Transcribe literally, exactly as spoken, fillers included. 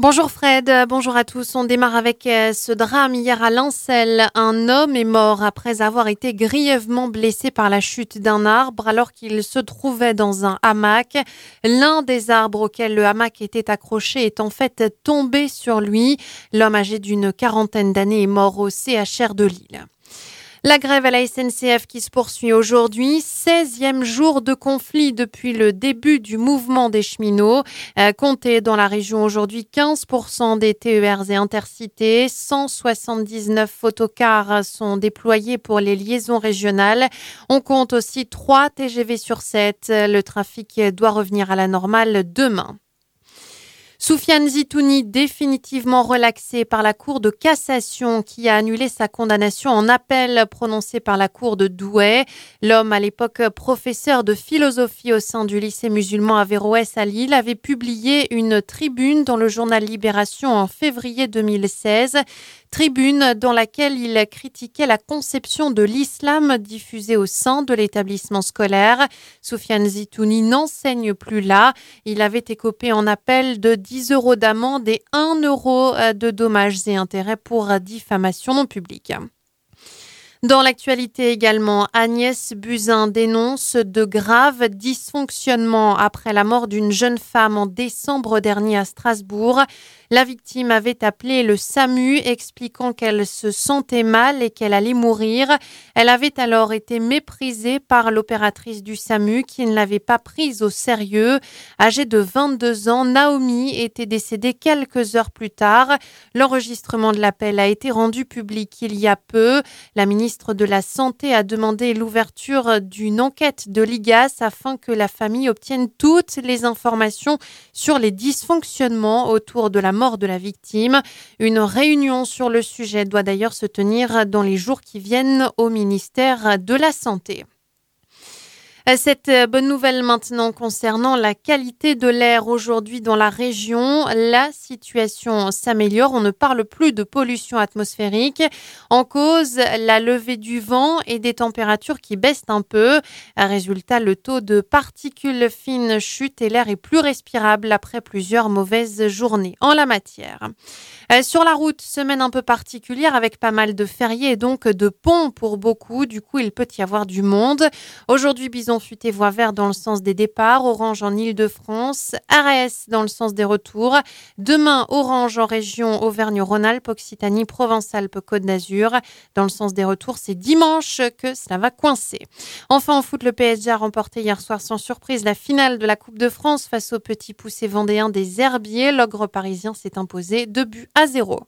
Bonjour Fred, bonjour à tous. On démarre avec euh, ce drame hier à Lancel. Un homme est mort après avoir été grièvement blessé par la chute d'un arbre alors qu'il se trouvait dans un hamac. L'un des arbres auxquels le hamac était accroché est en fait tombé sur lui. L'homme âgé d'une quarantaine d'années est mort au C H R de Lille. La grève à la S N C F qui se poursuit aujourd'hui, seizième jour de conflit depuis le début du mouvement des cheminots. Euh, comptez dans la région aujourd'hui quinze pour cent des T E R et intercités, cent soixante-dix-neuf autocars sont déployés pour les liaisons régionales. On compte aussi trois T G V sur sept. Le trafic doit revenir à la normale demain. Soufiane Zitouni, définitivement relaxé par la Cour de cassation qui a annulé sa condamnation en appel prononcée par la Cour de Douai. L'homme, à l'époque professeur de philosophie au sein du lycée musulman Averroès à Lille, avait publié une tribune dans le journal Libération en février deux mille seize. Tribune dans laquelle il critiquait la conception de l'islam diffusée au sein de l'établissement scolaire. Soufiane Zitouni n'enseigne plus là. Il avait écopé en appel de dix euros d'amende et un euro de dommages et intérêts pour diffamation non publique. Dans l'actualité également, Agnès Buzyn dénonce de graves dysfonctionnements après la mort d'une jeune femme en décembre dernier à Strasbourg. La victime avait appelé le SAMU expliquant qu'elle se sentait mal et qu'elle allait mourir. Elle avait alors été méprisée par l'opératrice du SAMU qui ne l'avait pas prise au sérieux. Âgée de vingt-deux ans, Naomi était décédée quelques heures plus tard. L'enregistrement de l'appel a été rendu public il y a peu. La ministre de la Santé a demandé l'ouverture d'une enquête de l'I G A S afin que la famille obtienne toutes les informations sur les dysfonctionnements autour de la mort de la victime. Une réunion sur le sujet doit d'ailleurs se tenir dans les jours qui viennent au ministère de la Santé. Cette bonne nouvelle maintenant concernant la qualité de l'air aujourd'hui dans la région. La situation s'améliore. On ne parle plus de pollution atmosphérique. En cause, la levée du vent et des températures qui baissent un peu. Résultat, le taux de particules fines chute et l'air est plus respirable après plusieurs mauvaises journées en la matière. Sur la route, semaine un peu particulière avec pas mal de fériés et donc de ponts pour beaucoup. Du coup, il peut y avoir du monde. Aujourd'hui, bison futé voie vert dans le sens des départs, orange en Île-de-France, R S dans le sens des retours. Demain, orange en région Auvergne-Rhône-Alpes, Occitanie, Provence-Alpes-Côte d'Azur. Dans le sens des retours, c'est dimanche que cela va coincer. Enfin, en foot, le P S G a remporté hier soir sans surprise la finale de la Coupe de France face au petit poussé vendéen des Herbiers. L'ogre parisien s'est imposé deux buts à zéro.